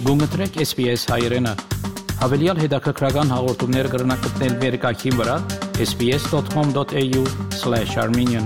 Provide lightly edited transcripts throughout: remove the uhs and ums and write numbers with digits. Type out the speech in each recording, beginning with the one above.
Գումտրեք SPS հայրենը։ Հավելյալ հետաքրքրական հաղորդումներ կգրնակցնել վերկայքին վրա sbs.com.au/armenian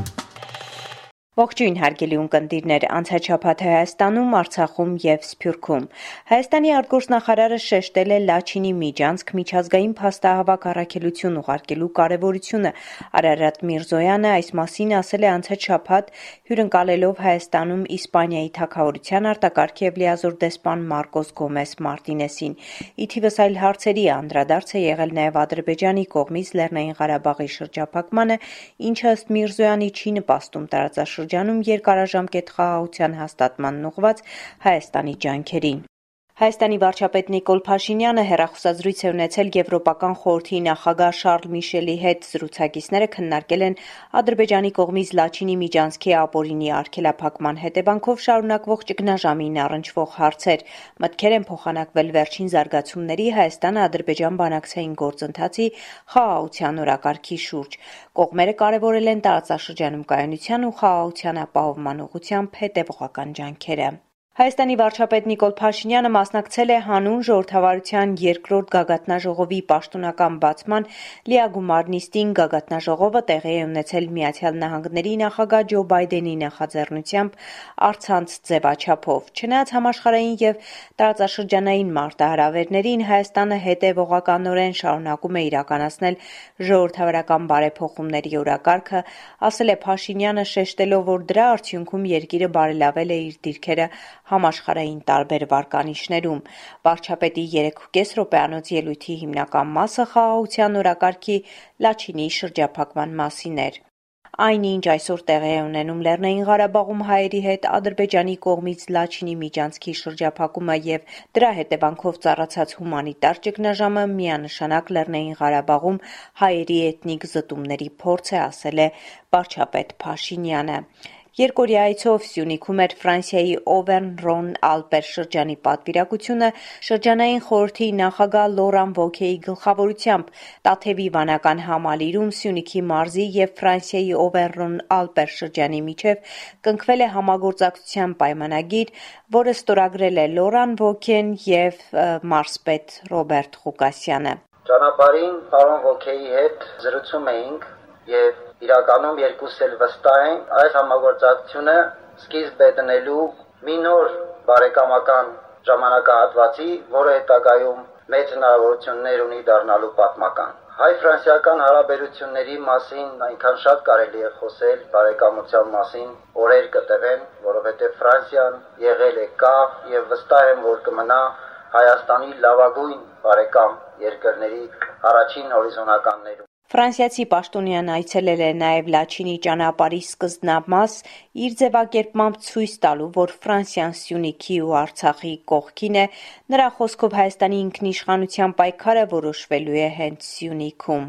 Ողջույն հարգելի ունկնդիրներ, անցաչափաթ Հայաստանում, Արցախում եւ Սփյուռքում։ Հայաստանի արտգործնախարարը շեշտել է Լաչինի միջանցք միջազգային փաստահավաք առաքելություն ուղարկելու կարեւորությունը։ Արարատ Միրզոյանը այս մասին ասել է անցաչափաթ հյուրընկալելով Հայաստանում Իսպանիայի թագավորության արտակարգ եւ լիազոր դեսպան Մարկոս Գոմես Մարտինեսին։ Ի թիվս այլ հարցերի անդրադարձ է եղել նաեւ Ադրբեջանի կողմից Լեռնային Ղարաբաղի շրջափակմանը, ինչը ըստ Միրզոյանի չի նպաստում տարածաշրջանում երկարաժամկետ խաղաղության հաստատման ուղղված Հայաստանի ջանքերին։ Հայաստանի վարչապետ Նիկոլ Փաշինյանը հեռախոսազրույց է ունեցել Եվրոպական խորհրդի նախագահ Շարլ Միշելի հետ։ Զրուցակիցները քննարկել են Ադրբեջանի կողմից Լաչինի միջանցքի ապօրինի արգելափակման հետևանքով շարունակվող ճգնաժամին առնչվող հարցեր։ Մտքեր են փոխանակվել վերջին զարգացումների Հայաստան-Ադրբեջան բանակցային գործընթացի խաղաղության օրակարգի շուրջ։ Կողմերը կարևորել են տարածաշրջանում կայունության ու խաղաղության ապահովման ուղղությամբ հետևողական ջանքերը։ Հայաստանի վարչապետ Նիկոլ Փաշինյանը մասնակցել է հանուն ժողովրդավարության երկրորդ գագաթնաժողովի պաշտոնական բացման լիագումար նիստին։ Գագաթնաժողովը տեղի է ունեցել Միացյալ Նահանգների նախագահ Ջո Բայդենի նախաձեռնությամբ առցանց ձևաչափով։ Չնայած համաշխարհային եւ տարածաշրջանային մարտահրավերներին, Հայաստանը հետևողականորեն շարունակում է իրականացնել ժողովրդավարական բարեփոխումների օրակարգը, ասել է Փաշինյանը, շեշտելով, որ դրա արդյունքում երկիրը բարելավել է իր դիրքերը համաշխարհային տարբեր վարկանիշներում։ Վարչապետի 3.5 րոպեանոց ելույթի հիմնական մասը խաղաղության օրակարգի Լաչինի շրջափակման մասին էր։ Այն, ինչ այսօր տեղի է ունենում Լեռնային Ղարաբաղում հայերի հետ Ադրբեջանի կողմից Լաչինի միջանցքի շրջափակումը եւ դրա հետևանքով ծառացած հումանիտար ճգնաժամը միանշանակ Լեռնային Ղարաբաղում հայերի էթնիկ զտումների փորձ է, ասել է վարչապետ Փաշինյանը։ Երկօրյա այցով Սյունիքում էր Ֆրանսիայի Օվերն-Ռոն-Ալպեր շրջանի պատվիրակությունը շրջանային խորհրդի նախագահ Լորան Վոքեի գլխավորությամբ Տաթևի վանական համալիրում Սյունիքի մարզի եւ Ֆրանսիայի Օվերն-Ալպեր շրջանի միջև կնքվել է համագործակցության պայմանագիր, որը ստորագրել է Լորան Վոքեն եւ մարզպետ Ռոբերտ Ղուկասյանը։ Ճանապարհին պարոն Վոքեի հետ զրուցում էինք եւ իրականում երկուսս էլ վստահ են այս համագործակցությունը սկիզբ է դնելու մի նոր բարեկամական ժամանակահատվածի, որը հետագայում մեծ հնարավորություններ ունի դառնալու պատմական։ Հայ-ֆրանսիական հարաբերությունների մասին այնքան շատ կարելի է խոսել, բարեկամության մասին օրեր կտևեն, որովհետև Ֆրանսիան եղել է կա եւ վստահ եմ, որ կմնա Հայաստանի լավագույն բարեկամ երկրների առաջին հորիզոնականներում։ Ֆրանսիացի պաշտոնյան այցելել է նաև Լաչինի ճանապարհի սկզբնամաս, իր ձևակերպմամբ ցույց տալու, որ Ֆրանսիան Սյունիքի ու Արցախի կողքին է, նրա խոսքով Հայաստանի ինքնիշխանության պայքարը որոշվելու է հենց Սյունիքում։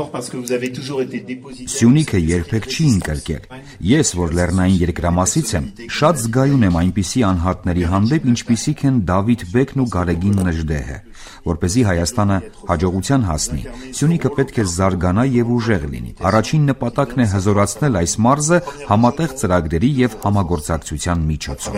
Սյունիքը երբեք չի ընկրկել։ Ես, որ լեռնային երկրամասից եմ, շատ զգայուն եմ այնպիսի անհատների հանդեպ, ինչպիսիք են Դավիթ Բեկն ու Գարեգին Նժդեհը, որպեսզի Հայաստանը հաջողության հասնի։ Սյունիքը պետք է զարգանա եւ ուժեղ լինի։ Առաջին նպատակն է հզորացնել այս մարզը համատեղ ծրագրերի եւ համագործակցության միջոցով։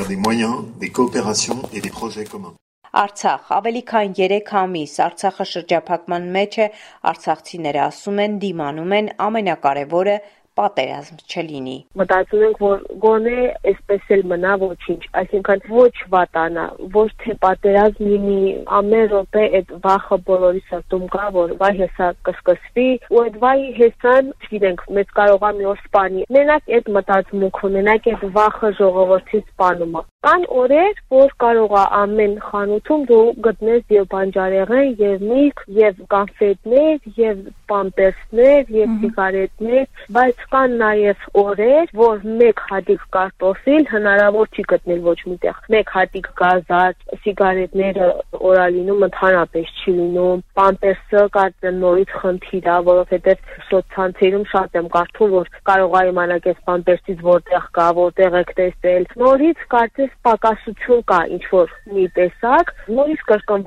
Արցախ ավելի քան 3 ամիս Արցախը շրջափակման մեջ է, արցախցիները ասում են, դիմանում են, ամենակարևորը պատերազմ չլինի։ Մտածում ենք, որ գոնե այսպես էլ մնա ոչինչ, այսինքն ոչ վատանա, ոչ թե պատերազմ լինի, ամեն րոպե այդ վախը բոլորի սրտում կա, որ վայ հեսա կսկսվի, ու այդ վայ հեսան, չգիտենք, մեծ կարող է մի օր սպանի։ Մենակ այդ մտածմունքը, մենակ այդ վախը ժողովրդի սպանում է։ Կան օրեր, որ կարող է ամեն խանութում դու գտնես եւ բանջարեղեն, եւ միրգ, եւ կոնֆետներ, եւ պամպերսներ, եւ սիգարետներ, բայց կան նաև օրեր, որ մեկ հատիկ կարտոֆիլ հնարավոր չի գտնել ոչ միտեղ։ Մեկ հատիկ գազած, սիգարետները օրալինում ընդհանրապես չի լինում։ Պամպերսը կարծեմ նորից խնդիր է, որովհետև սոցցանցերում շատ եմ կարդում, որ կարող է իմանալ այս պամպերսից որտեղ կա, որտեղ եք տեսել։ Նորից կարծես պակասություն կա ինչ որ մի տեսակ, նորից կրկնվում է։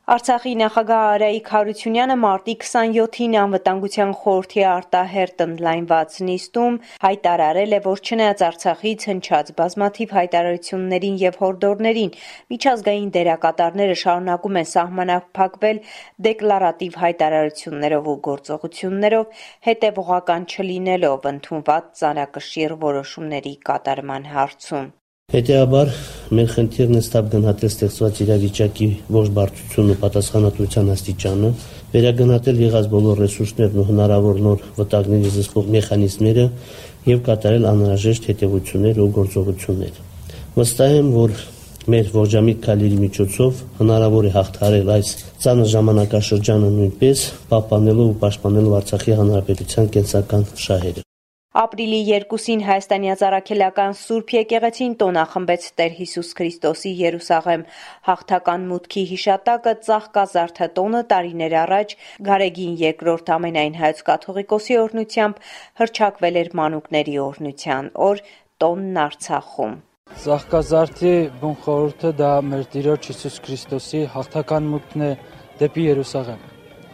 Արցախի նախագահ Արայիկ Հարությունյանը մարտի 27-ին անվտանգության խորհրդի արտահերտ ընդլայնված նիստում հայտարարել է, որ չնայած Արցախից հնչած բազմաթիվ հայտարարություններին եւ հորդորներին, միջազգային դերակատարները շարունակում են սահմանափակվել դեկլարատիվ հայտարարություններով ու գործողություններով, հետևողական չլինելով ընդունված ծանրակշիռ որոշումների կատարման հարցում։ Հետևաբար, մեր խնդիրն է ստապ գնահատել ստեղծված իրավիճակի ողջ բարդությունն ու պատասխանատվության աստիճանը, վերագնահատել եղած բոլոր ռեսուրսներն ու հնարավոր նոր վտանգների զսպող մեխանիզմները եւ կատարել անհրաժեշտ հետևություններ ու գործողություններ։ Վստահ եմ, որ մեր ողջամիտ քայլերի միջոցով հնարավոր է հաղթահարել այս ծանր ժամանակաշրջանը նույնպես, պահպանելով ու պաշտպանելով Արցախի հանրապետության կենսական շահերը։ Ապրիլի 2-ին Հայաստանի Առաքելական Սուրբ եկեղեցին տոնախմբեց Տեր Հիսուս Քրիստոսի Երուսաղեմ հաղթական մուտքի հիշատակը Ծաղկազարդը տոնը տարիներ առաջ Գարեգին II ամենայն հայոց կաթողիկոսի օրհնությամբ հռչակվել էր մանուկների օրհնության օր տոնն Արցախում։ Ծաղկազարդի բուն խորհուրդը դա մեր Տիրոջ Հիսուս Քրիստոսի հաղթական մուտքն է դեպի Երուսաղեմ։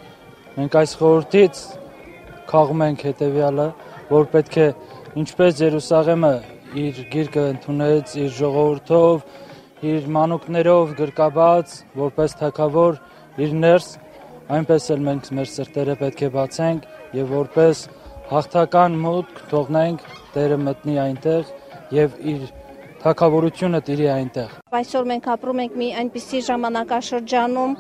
Մենք այս խորհրդից քաղում ենք հետևյալը, որ պետք է ինչպես Երուսաղեմը իր գիրկը ընդունեց իր ժողովրդով, իր մանուկներով գրկաբաց, որպես թագավոր իր ներս, այնպես էլ մենք մեր սրտերը պետք է բացենք եւ որպես հաղթական մուտք թողնենք Տերը մտնի այնտեղ եւ իր թագավորությունը տիրի այնտեղ։ Այսօր մենք ապրում ենք մի այնպիսի ժամանակաշրջանում,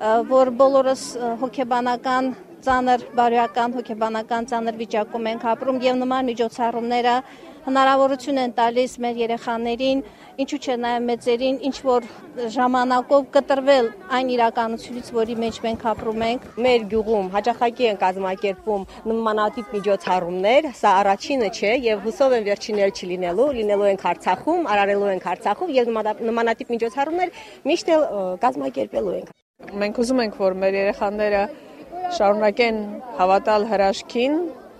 որ բոլորս հոգեբանական ծանր բարոյական հոգեբանական ծանր վիճակում ենք ապրում եւ նման միջոցառումները հնարավորություն են տալիս մեր երեխաներին, ինչու՞ չէ նաեւ մեծերին, ինչ որ ժամանակով կտրվել այն իրականությունից, որի մեջ մենք ապրում ենք։ Մեր գյուղում հաճախակի են կազմակերպվում նմանատիպ միջոցառումներ, սա առաջինը չէ եւ հուսով եմ վերջինը լինելու ենք Արցախում, արարելու ենք Արցախում եւ նմանատիպ միջոցառումներ միշտ էլ կազմակերպելու ենք։ Մենք ուզում ենք, որ մեր երեխաները շարունակեն հավատալ հրաշքին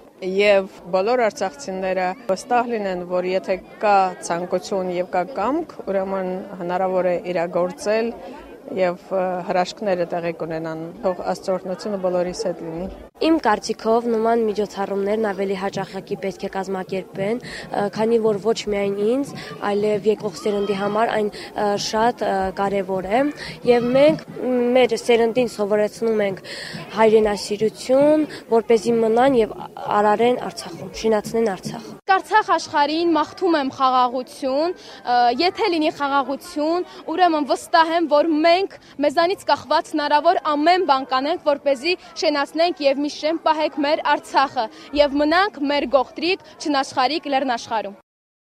եւ բոլոր արցախցիները վստահ լինեն, որ եթե կա ցանկություն եւ կա կամք, ուրեմն հնարավոր է իրագործել եւ հրաշքները տեղի կունենան։ Թող Աստծո օրհնությունը բոլորիս հետ լինի։ Իմ կարծիքով նման միջոցառումներն ավելի հաճախակի պետք է կազմակերպեն, քանի որ ոչ միայն ինձ, այլև եկող սերնդի համար այն շատ կարևոր է եւ մենք մեր սերնդին սովորեցնում ենք հայրենասիրություն, որպեսզի մնան եւ արարեն Արցախում, շինացնեն Արցախը։ Արցախ աշխարհին մաղթում եմ խաղաղություն, եթե լինի խաղաղություն, ուրեմն վստահ եմ, որ մենք մեզանից կախված հնարավոր ամեն բան կանենք, որպեսզի շենացնենք եւ մի շեն պահենք մեր Արցախը եւ մնանք մեր գողտրիկ, չնաշխարհիկ լեռնաշխարհում։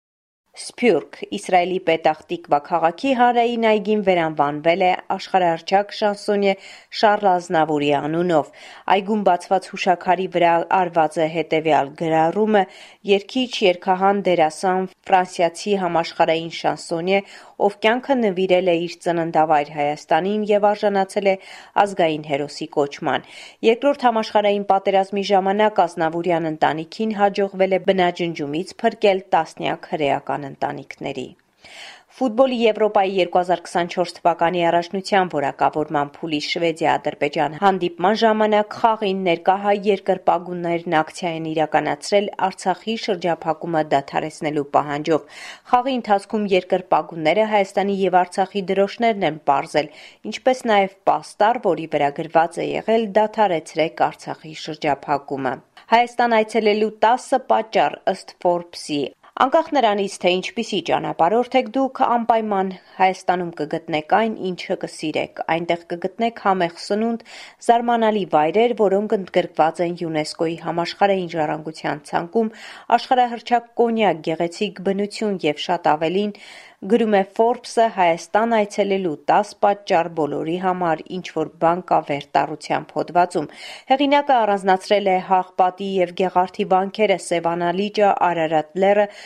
Սփյուռք Իսրայելի Պետախ Տիկվա քաղաքի հանրային այգին վերանվանվել է աշխարհահռչակ շանսոնյե Շառլ Ազնավուրի անունով։ Այգում բացված հուշաքարի վրա արված է հետևյալ գրառումը. երգիչ, երգահան, դերասան, ֆրանսիացի համաշխարհային շանսոնյե, ով կյանքը նվիրել է իր ծննդավայր Հայաստանին եւ արժանացել է ազգային հերոսի կոչման։ Երկրորդ համաշխարհային պատերազմի ժամանակ Ազնավուրյան ընտանիքին հաջողվել է բնաջնջումից փրկել տասնյակ հրեական ընտանիքների։ Ֆուտբոլի Եվրոպայի 2024 թվականի առաջնության որակավորման փուլի Շվեդիա-Ադրբեջան հանդիպման ժամանակ խաղին ներկա հայ երկրպագուներն ակցիա են իրականացրել Արցախի շրջափակումը դադարեցնելու պահանջով։ Խաղի ընթացքում երկրպագուները Հայաստանի եւ Արցախի դրոշներն են պարզել, ինչպես նաեւ պաստառ, որի վրա գրված է եղել «Դադարեցրեք Արցախի շրջափակումը»։ Հայաստան այցելելու 10 պատճառ ըստ Forbes-ի։ Անկախ նրանից, թե ինչպիսի ճանապարհորդ եք դուք, անպայման Հայաստանում կգտնեք այն, ինչը կսիրեք։ Այնտեղ կգտնեք համեղ սնունդ, զարմանալի վայրեր, որոնք ընդգրկված են ՅՈՒՆԵՍԿՕ-ի համաշխարհային ժառանգության ցանկում, աշխարհահռչակ կոնյակ, գեղեցիկ բնություն եւ շատ ավելին, գրում է Forbes-ը Հայաստան այցելելու 10 պատճառ բոլորի համար, ինչ որ բան կա վերտառությամբ հոդվածում։ Հեղինակը առանձնացրել է Հաղպատի եւ Գեղարդի վանքերը, Սևանա լիճը, Արարատ լեռը,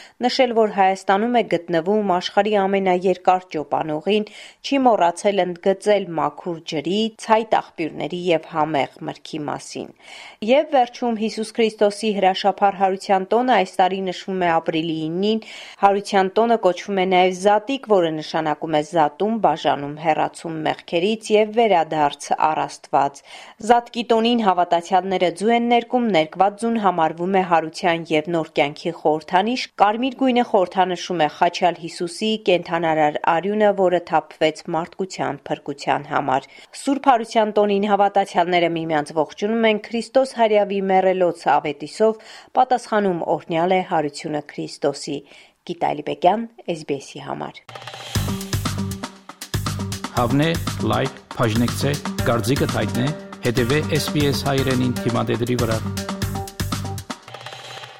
նշել, որ Հայաստանում է գտնվում աշխարհի ամենաերկար ճոպանուղին, չի մոռացել ընդգծել մաքուր ջրի, ցայտ աղբյուրների եւ համեղ մրգի մասին։ Եվ վերջում Հիսուս Քրիստոսի հրաշափառ հարության տոնը այս տարի նշվում է ապրիլի 9-ին։ Հարության տոնը կոչվում է նաեւ Զատիկ, որը նշանակում է զատում, բաժանում, հեռացում մեղքերից եւ վերադարձ առ Աստված։ Զատկի տոնին հավատացյալները ձու են ներկում, ներկված ձուն համարվում է հարության եւ նոր կյանքի խորհրդանիշ։ Կարմիր գույնը խորհրդանշում է խաչյալ Հիսուսի կենդանարար արյունը, որը թափվեց մարդկության փրկության համար։ Սուրբ հարության տոնին հավատացյալները միմյանց ողջունում են Քրիստոս հարյավի մեռելոց ավետիսով, պատասխանում օրհնյալ է հարությունը Քրիստոսի։ Գիտա Ալիբեկյան, SBS-ի համար։ Հավնե, լայք, բաժնեկցե, դարձիկը թայտնե, հետևե SBS հայրենին թիմադեդի վրա։